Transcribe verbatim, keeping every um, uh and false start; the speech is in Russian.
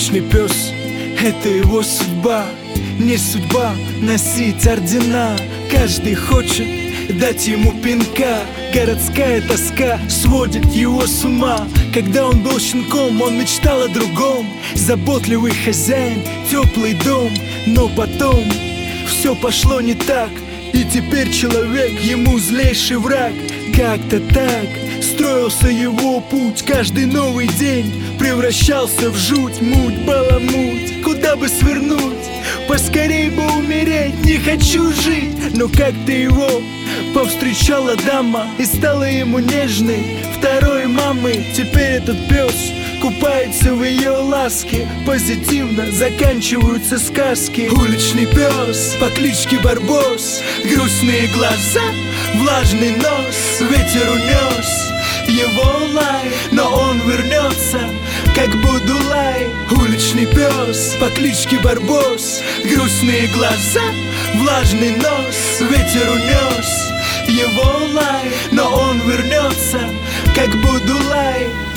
Уличный пес, это его судьба. Не судьба носить ордена. Каждый хочет дать ему пинка. Городская тоска сводит его с ума. Когда он был щенком, он мечтал о другом. Заботливый хозяин, теплый дом. Но потом все пошло не так, и теперь человек ему злейший враг. Как-то так строился его путь. Каждый новый день превращался в жуть. Муть, баламуть, куда бы свернуть? Поскорей бы умереть, не хочу жить. Но как-то его повстречала дама и стала ему нежной второй мамой. Теперь этот пес купается в ее ласке. Позитивно заканчиваются сказки. Уличный пес по кличке Барбос. Грустные глаза, влажный нос. Ветер унес его лай, но он вернется, как Будулай. Уличный пес по кличке Барбос. Грустные глаза, влажный нос. Ветер унес его лай, но он вернется, как Будулай.